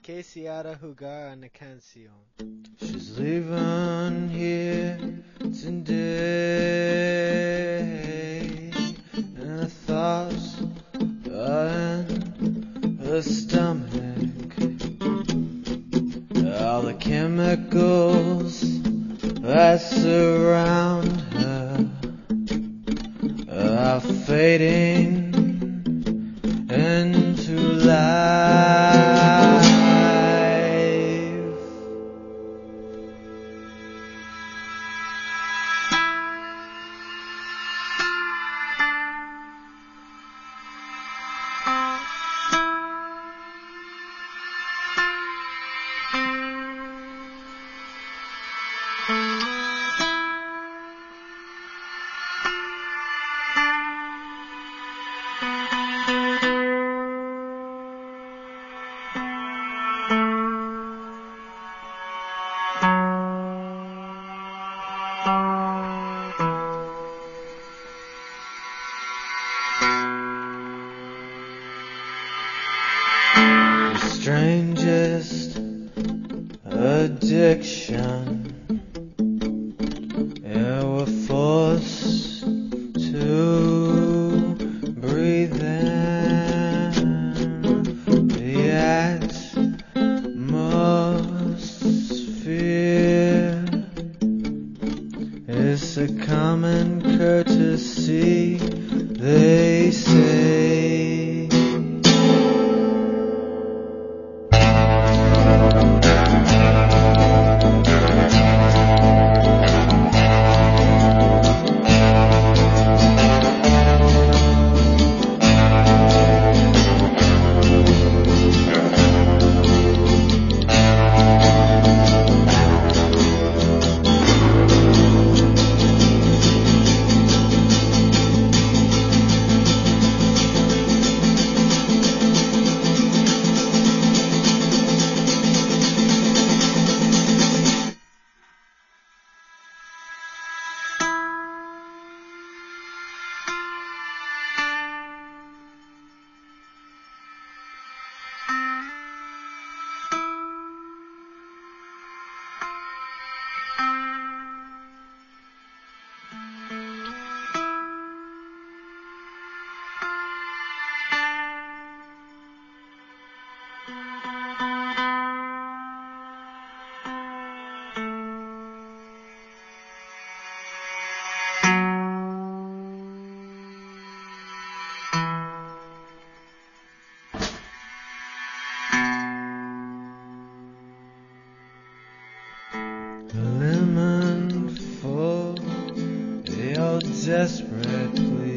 Quisiera jugar una canción. She's leaving here today, and her thoughts are in her stomach. All the chemicals that surround her are fading into life. The strangest addiction, yeah, we're forced to breathe in the atmosphere. It's a common courtesy, they say. Lemon for your desperate plea.